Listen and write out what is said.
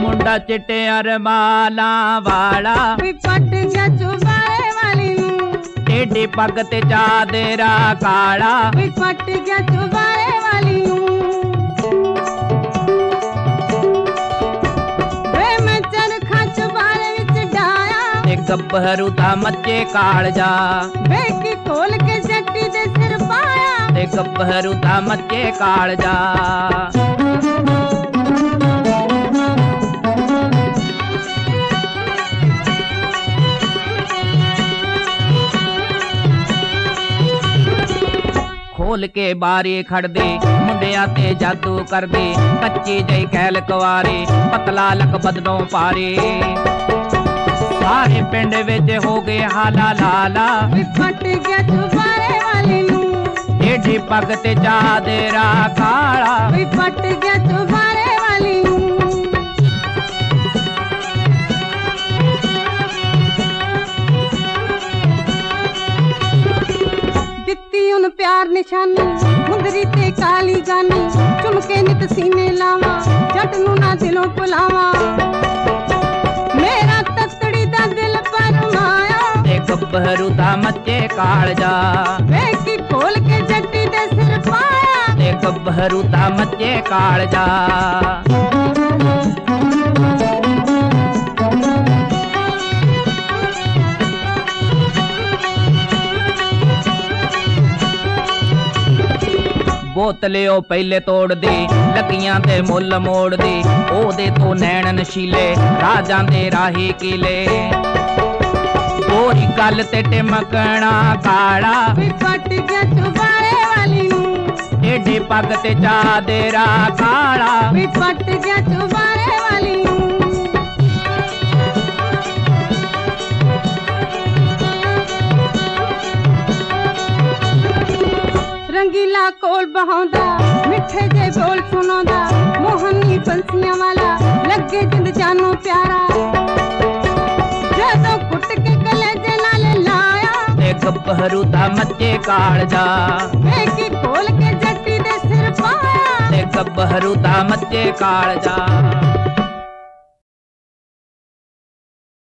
ਮੁੰਡਾ ਚਿੱਟਿਆਂ ਰਮਾਲਾਂ ਵਾਲਾ ਵੀ ਪੱਟ ਗਿਆ ਚੁਬਾਰੇ ਵਾਲੀ ਨੂੰ ਟੇਢੀ ਪੱਗ ਤੇ ਚਾਦਰਾ ਕਾਲਾ ਵੀ ਪੱਟ ਗਿਆ ਚੁਬਾਰੇ ਵਾਲੀ ਨੂੰ ਵੇ ਮੈਂ ਚਰਖਾ ਚੁਬਾਰੇ ਵਿੱਚ ਡਾਇਆ ਤੇ ਗੱਭਰੂ ਦਾ ਮੱਚੇ ਕਾਲਜਾ ਵੇ ਕੀ ਖੋਲ ਕੇ ਜੱਟੀ ਦੇ ਸਿਰ ਪਾਇਆ ਤੇ ਗੱਭਰੂ ਦਾ ਮੱਚੇ ਕਾਲਜਾ ਖੋਲ ਕੇ ਬਾਰੇ ਖੜਦੇ ਮੁੰਡਿਆਂ ਤੇ ਜਾਦੂ ਕਰਦੇ ਕੱਚੀ ਜਈ ਕੈਲ ਕੁਆਰੇ ਪਤਲਾ ਲਕ ਬਦਨੋਂ ਪਾਰੇ ਸਾਰੇ ਪਿੰਡ ਵਿੱਚ ਹੋ ਗਏ ਹਾਲਾ ਲਾਲਾ ਵੀ ਫਟ ਗਿਆ ਚੁਬਾਰੇ ਵਾਲੀ ਨੂੰ ਟੇਢੀ ਪੱਗ ਤੇ ਚਾਦਰਾ ਕਾਲਾ ਵੀ ਫਟ ਗਿਆ ਚੁਬਾਰੇ ਵਾਲੀ ਨੂੰ ਦਿੱਤੀ ਉਹਨੂੰ ਪਿਆਰ ਨਿਸ਼ਾਨੀ ਮੁੰਦਰੀ ਤੇ ਕਾਲੀ ਜਾਨੀ ਚੁੰਮ ਕੇ ਨਿਤ ਸੀਨੇ ਲਾਵਾਂ ਜੱਟ ਨੂੰ ਨਾ ਦਿਲੋਂ ਭੁਲਾਵਾਂ ਮੇਰਾ ਤਤੜੀ ਦਾ ਦਿਲ ਪਰਮਾਇਆ ਤੇ ਗੱਭਰੂ ਦਾ ਮੱਚੇ ਕਾਲਜਾ ਵੇ ਕੀ ਖੋਲ ਕੇ ਜੱਟੀ ਦੇ ਸਿਰ ਪਾਇਆ ਤੇ ਗੱਭਰੂ ਦਾ ਮੱਚੇ ਕਾਲਜਾ ਬੋਤਲੇ ਉਹ ਪਹਿਲੇ ਤੋੜਦੇ ਲੱਗੀਆਂ ਤੇ ਮੁੱਲ ਮੋੜਦੇ ਉਹਦੇ ਤੋਂ ਨੈਣ ਨਸ਼ੀਲੇ ਰਾਜਾਂ ਦੇ ਰਾਹੀ ਕਿਲੇ ਗੋਰੀ ਗੱਲ ਤੇ ਟਿਮਕਣਾ ਕਾਲਾ ਵੀ ਫਟ ਗਿਆ ਚੁਬਾਰੇ ਵਾਲੀ ਨੂੰ ਟੇਢੀ ਪੱਗ ਤੇ ਚਾਦਰਾ ਕਾਲਾ ਵੀ ਫਟ ਗਿਆ ਚੁਬਾਰੇ ਵਾਲੀ ਨੂੰ ਰੰਗੀਲਾ ਕੋਲ ਬਹਾਉਂਦਾ ਮਿੱਠੇ ਜੇ ਬੋਲ ਸੁਣਾਉਂਦਾ ਮੋਹਨੀ ਬੰਸੀਆਂ ਵਾਲਾ ਲੱਗੇ ਜਿੰਦ ਜਾਨੋਂ ਪਿਆਰਾ ਜਦੋਂ ਕੁੱਟ ਕੇ ਕਲੇਜੇ ਨਾਲ ਲਾਇਆ ਤੇ ਗੱਭਰੂ ਦਾ ਮੱਚੇ ਕਾਲਜਾ ਵੇ ਕੀ ਖੋਲ ਕੇ ਜੱਟੀ ਦੇ ਸਿਰ ਪਾਇਆ ਤੇ ਗੱਭਰੂ ਦਾ ਮੱਚੇ ਕਾਲਜਾ